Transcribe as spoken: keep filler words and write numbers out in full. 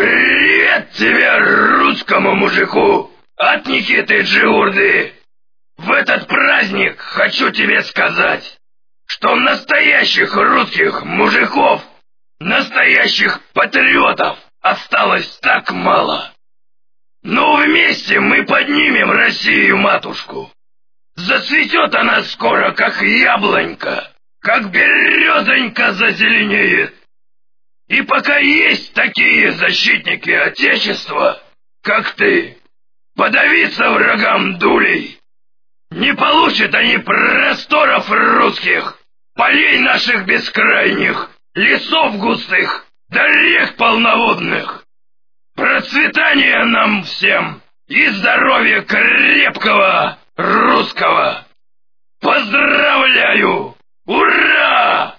Привет тебе, русскому мужику, от Никиты Джиурды. В этот праздник хочу тебе сказать, что настоящих русских мужиков, настоящих патриотов осталось так мало. Но вместе мы поднимем Россию-матушку. Зацветет она скоро, как яблонька, как березонька зазеленеет. И пока есть такие защитники Отечества, как ты, подавиться врагам дулей. Не получат они просторов русских, полей наших бескрайних, лесов густых, да рек полноводных. Процветания нам всем и здоровья крепкого русского. Поздравляю! Ура!